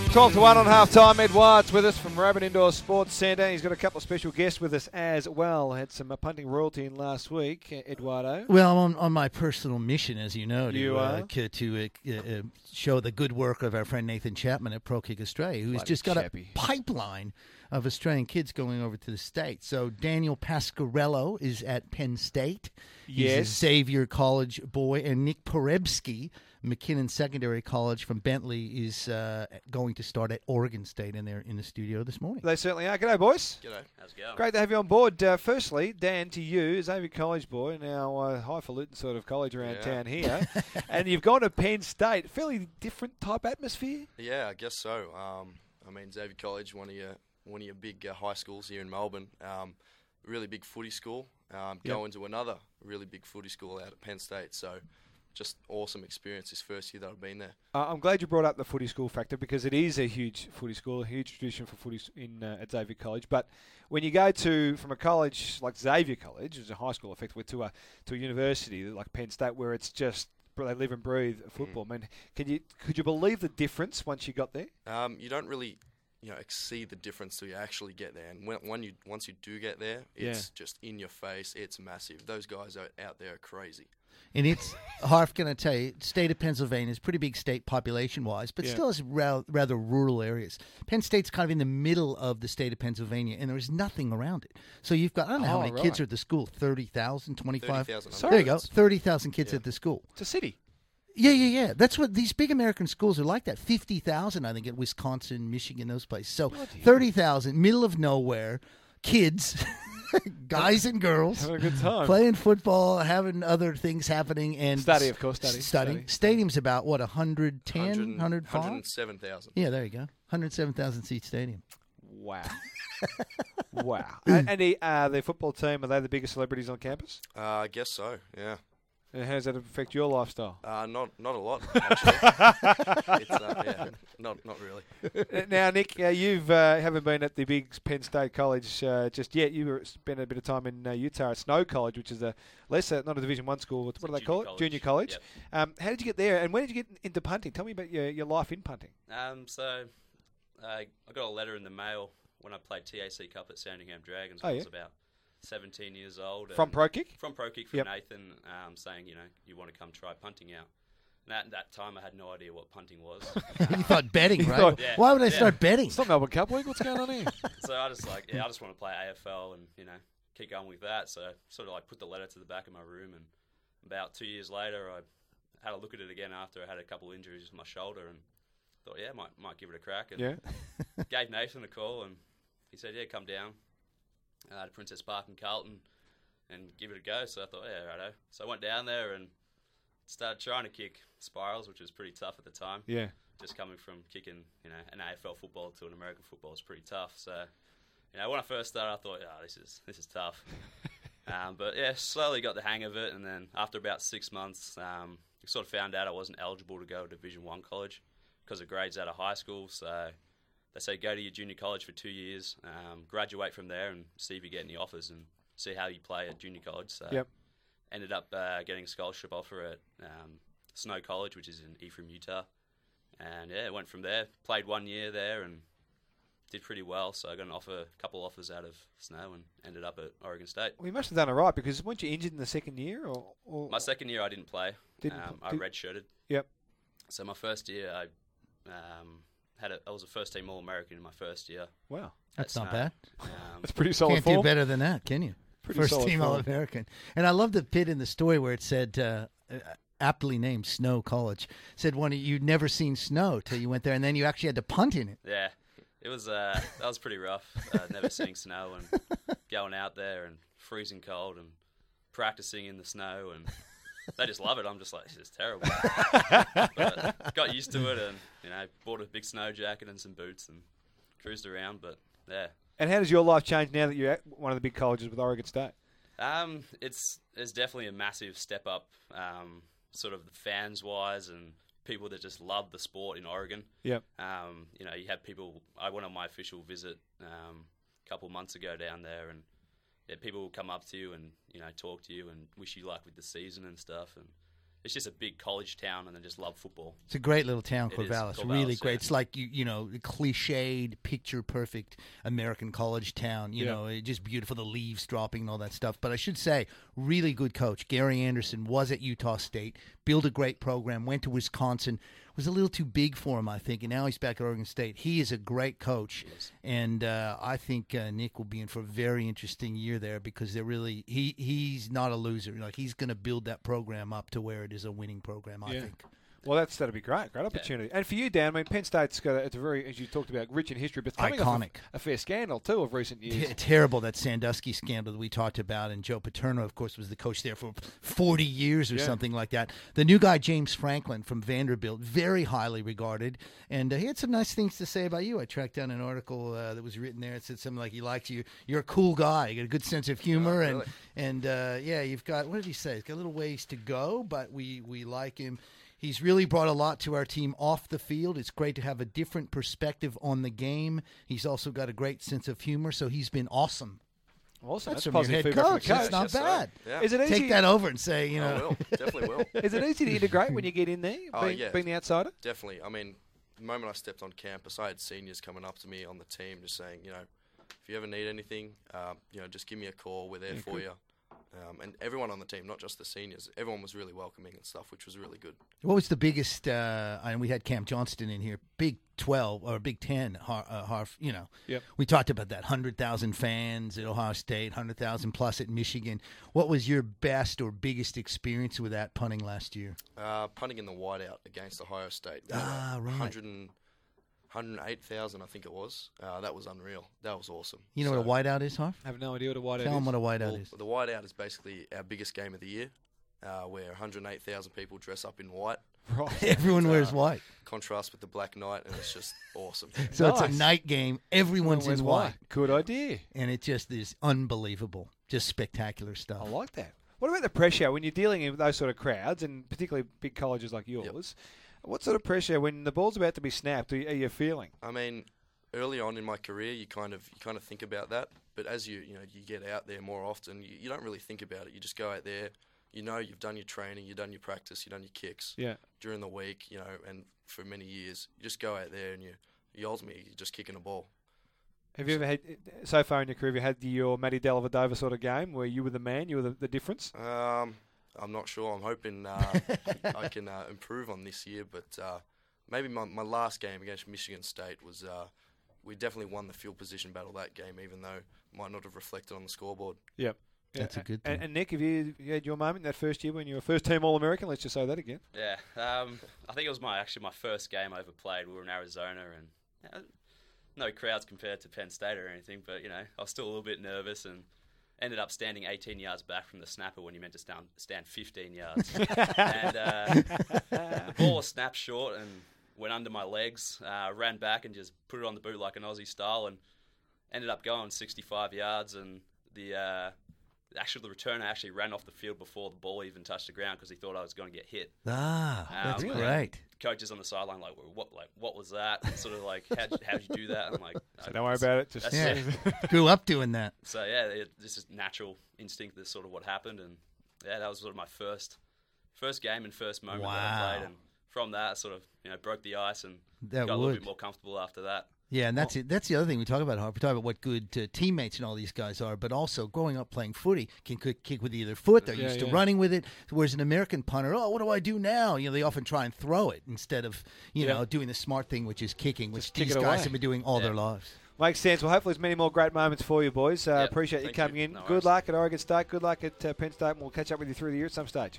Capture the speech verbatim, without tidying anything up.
twelve to one on half-time. Ed Wyatt's with us from Rabbit Indoor Sports Centre. He's got a couple of special guests with us as well. Had some uh, punting royalty in last week, uh, Eduardo. Well, I'm on, on my personal mission, as you know, to, You are? uh, c- to uh, uh, show the good work of our friend Nathan Chapman at Pro Kick Australia, who's Bloody just got chappy. a pipeline of Australian kids going over to the States. So Daniel Pasquarello is at Penn State. He's Yes. a Xavier College boy. And Nick Porebski, McKinnon Secondary College from Bentley, is uh, going to start at Oregon State, and they're in the studio this morning. They certainly are. G'day, boys. G'day. How's it going? Great to have you on board. Uh, firstly, Dan, to you, Xavier College boy, now uh, highfalutin sort of college around Yeah. town here. And you've gone to Penn State. Fairly different type atmosphere. Yeah, I guess so. Um, I mean, Xavier College, one of your one of your big uh, high schools here in Melbourne. Um, really big footy school. Um, Yep. Going to another really big footy school out at Penn State. So, just awesome experience this first year that I've been there. Uh, I'm glad you brought up the footy school factor because it is a huge footy school, a huge tradition for footy s- in uh, at Xavier College. But when you go to from a college like Xavier College, which is a high school effectively, to a to a university like Penn State, where it's just they live and breathe football. I mean, can you could you believe the difference once you got there? Um, you don't really, you know, exceed the difference till you actually get there. And when, when you once you do get there, it's Yeah. just in your face. It's massive. Those guys out, out there are crazy. And it's, Harf, can I tell you, state of Pennsylvania is a pretty big state population-wise, but Yeah. still has ra- rather rural areas. Penn State's kind of in the middle of the state of Pennsylvania, and there's nothing around it. So you've got, I don't know how Oh, many right. kids are at the school, thirty thousand, twenty-five? thirty thousand. Sorry. There you go, thirty thousand kids Yeah. at the school. It's a city. Yeah, yeah, yeah. That's what these big American schools are like that. fifty thousand, I think, at Wisconsin, Michigan, those places. So Bloody hell. thirty thousand, middle of nowhere, kids, guys and girls. Having a good time. Playing football, having other things happening, and Study, of course, study, s- studying. study. Stadium's about what, one hundred ten, one hundred, one hundred five? one hundred seven thousand. Yeah, there you go. one hundred seven thousand seat stadium. Wow. Wow. and and the, uh, the football team, are they the biggest celebrities on campus? Uh, I guess so. Yeah. And how does that affect your lifestyle? Uh, not not a lot, actually. it's, uh, yeah, not not really. Uh, now, Nick, uh, you've uh, haven't been at the big Penn State College uh, just yet. You spent a bit of time in uh, Utah at Snow College, which is a lesser, not a Division One school. What, what do they Junior call it? college. Junior college. Yep. Um, how did you get there, and when did you get into punting? Tell me about your, your life in punting. Um, so uh, I got a letter in the mail when I played T A C Cup at Sandringham Dragons Oh, when I yeah? was about seventeen years old. From and- Pro Kick? From Pro Kick from Yep. Nathan, um, saying, you know, you want to come try punting out. And at that time, I had no idea what punting was. You thought betting, You right? thought- Yeah. Why would I Yeah. start betting? It's not Melbourne Cup week. What's going on here? So I just like, yeah, I just want to play A F L and, you know, keep going with that. So I sort of like put the letter to the back of my room, and about two years later, I had a look at it again after I had a couple injuries with my shoulder, and thought, yeah, might might give it a crack. And Yeah. gave Nathan a call, and he said, yeah, come down uh, to Princess Park in Carlton and give it a go. So I thought, yeah, righto. So I went down there and started trying to kick spirals, which was pretty tough at the time. Yeah. Just coming from kicking, you know, an A F L football to an American football is pretty tough. So, you know, when I first started, I thought, oh, this is this is tough. um, but yeah, slowly got the hang of it, and then after about six months, um, I sort of found out I wasn't eligible to go to Division One college because of grades out of high school. So they say go to your junior college for two years, um, graduate from there, and see if you get any offers and see how you play at junior college. So Yep. ended up uh, getting a scholarship offer at um, Snow College, which is in Ephraim, Utah. And yeah, went from there. Played one year there and did pretty well. So I got an offer, a couple offers out of Snow, and ended up at Oregon State. Well, you must have done it right because weren't you injured in the second year? Or, or My second year, I didn't play. Didn't um, pl- I did- redshirted. Yep. So my first year, I um, had a, I was a first team All American in my first year. Wow. That's at not Snow. bad. Um, That's pretty solid Can't form. do better than that, can you? Pretty First solid team form. All-American. And I love the bit in the story where it said, uh, uh, aptly named Snow College, said one of you'd never seen snow till you went there, and then you actually had to punt in it. Yeah, it was uh, that was pretty rough. Uh, never seeing snow and going out there and freezing cold and practicing in the snow, and they just love it. I'm just like, this is terrible. But got used to it, and you know, bought a big snow jacket and some boots and cruised around. But yeah, And how does your life change now that you're at one of the big colleges with Oregon State? um, it's it's definitely a massive step up, um, sort of fans wise and people that just love the sport in Oregon. Yep. Um, you know, you have people. I went on my official visit um, a couple months ago down there, and yeah, people will come up to you and you know talk to you and wish you luck with the season and stuff. And it's just a big college town, and they just love football. It's a great little town, It is, Corvallis. Corvallis, Really great. yeah. It's like you, you know, the cliched, picture-perfect American college town. You Yeah. know, it just beautiful, the leaves dropping and all that stuff. But I should say, really good coach. Gary Anderson was at Utah State, built a great program, went to Wisconsin. Was a little too big for him, I think, and now he's back at Oregon State. He is a great coach, Yes. and uh, I think uh, Nick will be in for a very interesting year there because they're really he he's not a loser. Like he's going to build that program up to where it is a winning program. I Yeah. think. Well, that's that'd be great, great opportunity. And for you, Dan, I mean, Penn State's got a, it's a very, as you talked about, rich in history, but it's coming off Iconic. a, a fair scandal too of recent years. T- terrible, that Sandusky scandal that we talked about, and Joe Paterno, of course, was the coach there for forty years or Yeah. something like that. The new guy, James Franklin from Vanderbilt, very highly regarded, and uh, he had some nice things to say about you. I tracked down an article uh, that was written there. It said something like, he likes you. You're a cool guy. You got a good sense of humor, Oh, and really? and uh, yeah, you've got, what did he say? He's got a little ways to go, but we, we like him. He's really brought a lot to our team off the field. It's great to have a different perspective on the game. He's also got a great sense of humor, so he's been awesome. Awesome. That's That's, from your positive head feedback from coach. the coach. That's not Yes, sir. bad. Yeah. Is it easy? Take that over and say, you I know, will. Definitely will. Is it easy to integrate when you get in there, Oh, being, yeah. being the outsider? Definitely. I mean, the moment I stepped on campus, I had seniors coming up to me on the team just saying, you know, if you ever need anything, um, you know, just give me a call. We're there Yeah, for good. you. Um, and everyone on the team, not just the seniors, everyone was really welcoming and stuff, which was really good. what was the biggest? Uh, and we had Cam Johnston in here. Big twelve or Big Ten. Har, uh, Harf, you know, Yep. we talked about that hundred thousand fans at Ohio State, hundred thousand plus at Michigan. What was your best or biggest experience with that punting last year? Uh, punting in the whiteout against Ohio State. Ah, right. one hundred and, one hundred eight thousand, I think it was. Uh, that was unreal. That was awesome. You know So, what a whiteout is, Harf? I have no idea what a whiteout Tell is. them what a whiteout well, is. the whiteout is basically our biggest game of the year, uh, where one hundred eight thousand people dress up in white. Right. Everyone uh, wears white, Contrast with the black night, and it's just awesome. so it's a Nice. night game. Everyone's Where's in white, Good idea. and it just is unbelievable. Just spectacular stuff. I like that. What about the pressure when you're dealing with those sort of crowds, and particularly big colleges like yours? What sort of pressure when the ball's about to be snapped are you, are you feeling? I mean, early on in my career, you kind of you kind of think about that, but as you you know you get out there more often, you, you don't really think about it. You just go out there. You know, you've done your training, you've done your practice, you've done your kicks Yeah. during the week. You know, and for many years, you just go out there and you you ultimately you're just kicking a ball. Have you ever had, so far in your career, have you had your Matty Dellavedova sort of game where you were the man, you were the, the difference? Um, I'm not sure. I'm hoping uh, I can uh, improve on this year, but uh, maybe my, my last game against Michigan State was uh, we definitely won the field position battle that game, even though it might not have reflected on the scoreboard. Yep. That's a good And, thing. and Nick, have you, you had your moment that first year when you were first team All American? Let's just say that again. Yeah, um, I think it was my actually my first game I ever played. We were in Arizona, and you know, no crowds compared to Penn State or anything, but you know I was still a little bit nervous and ended up standing eighteen yards back from the snapper when he meant to stand, stand fifteen yards. and uh, the ball was snapped short and went under my legs. Uh, ran back and just put it on the boot like an Aussie style, and ended up going sixty-five yards. And the uh, actually the returner actually ran off the field before the ball even touched the ground because he thought I was going to get hit. Ah, Um, that's and great. Coaches on the sideline like, what, like, what was that? Sort of like, how'd, how'd you do that? I'm like, So don't worry about it. Just That's Yeah, it. grew up doing that. So yeah, it, this is natural instinct. That's sort of what happened, and yeah, that was sort of my first, first game and first moment that I Wow. played, and from that, I sort of you know broke the ice and That got a little would. bit more comfortable after that. Yeah, and that's it. That's the other thing we talk about. Harp. We talk about what good uh, teammates and all these guys are, but also growing up playing footy can kick, kick with either foot. They're Yeah, used to yeah. running with it. Whereas an American punter, oh, what do I do now? You know, they often try and throw it instead of you Yeah. know doing the smart thing, which is kicking, which Just kick these it guys away. have been doing all Yeah. their lives. Makes sense. Well, hopefully there's many more great moments for you, boys. Uh, Yeah, appreciate you thank coming you. in. No Good worries. luck at Oregon State. Good luck at uh, Penn State. And we'll catch up with you through the year at some stage.